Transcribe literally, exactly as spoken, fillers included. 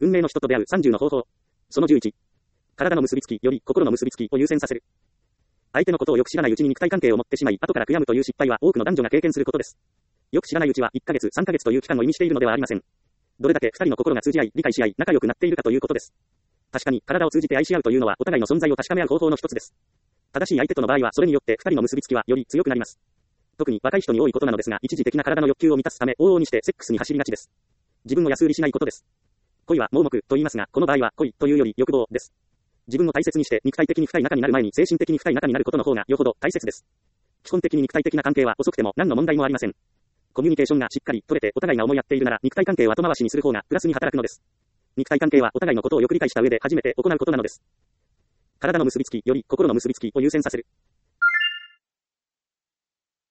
運命の人と出会うさんじゅうの方法。そのじゅういち。体の結びつきより心の結びつきを優先させる。相手のことをよく知らないうちに肉体関係を持ってしまい、後から悔やむという失敗は多くの男女が経験することです。よく知らないうちはいっかげつ、さんかげつという期間を意味しているのではありません。どれだけ二人の心が通じ合い、理解し合い、仲良くなっているかということです。確かに、体を通じて愛し合うというのはお互いの存在を確かめ合う方法の一つです。正しい相手との場合はそれによって二人の結びつきはより強くなります。特に若い人に多いことなのですが、一時的な体の欲求を満たすため往々にしてセックスに走りがちです。自分を安売りしないことです。恋は盲目と言いますが、この場合は恋というより欲望です。自分を大切にして肉体的に深い仲になる前に精神的に深い仲になることの方がよほど大切です。基本的に肉体的な関係は遅くても何の問題もありません。コミュニケーションがしっかり取れてお互いが思い合っているなら肉体関係を後回しにする方がプラスに働くのです。肉体関係はお互いのことをよく理解した上で初めて行うことなのです。体の結びつきより心の結びつきを優先させる。